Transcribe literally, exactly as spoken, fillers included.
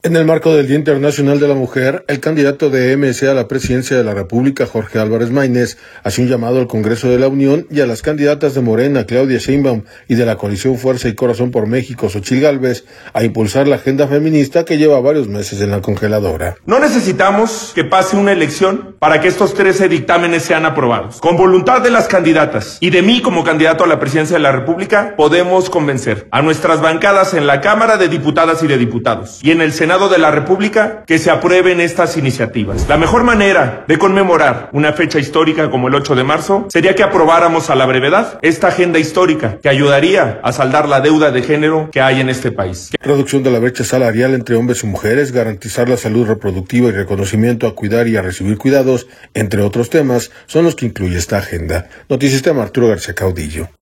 En el marco del Día Internacional de la Mujer, el candidato de M C a la presidencia de la República, Jorge Álvarez Maínez, hace un llamado al Congreso de la Unión y a las candidatas de Morena, Claudia Sheinbaum, y de la coalición Fuerza y Corazón por México, Xochitl Gálvez, a impulsar la agenda feminista que lleva varios meses en la congeladora. No necesitamos que pase una elección para que estos trece dictámenes sean aprobados. Con voluntad de las candidatas y de mí como candidato a la presidencia de la República, podemos convencer a nuestras bancadas en la Cámara de Diputadas y de Diputados y en el Senado de la República que se aprueben estas iniciativas. La mejor manera de conmemorar una fecha histórica como el ocho de marzo sería que aprobáramos a la brevedad esta agenda histórica que ayudaría a saldar la deuda de género que hay en este país. Reducción de la brecha salarial entre hombres y mujeres, garantizar la salud reproductiva y reconocimiento a cuidar y a recibir cuidados, entre otros temas, son los que incluye esta agenda. Noticias Arturo García Caudillo.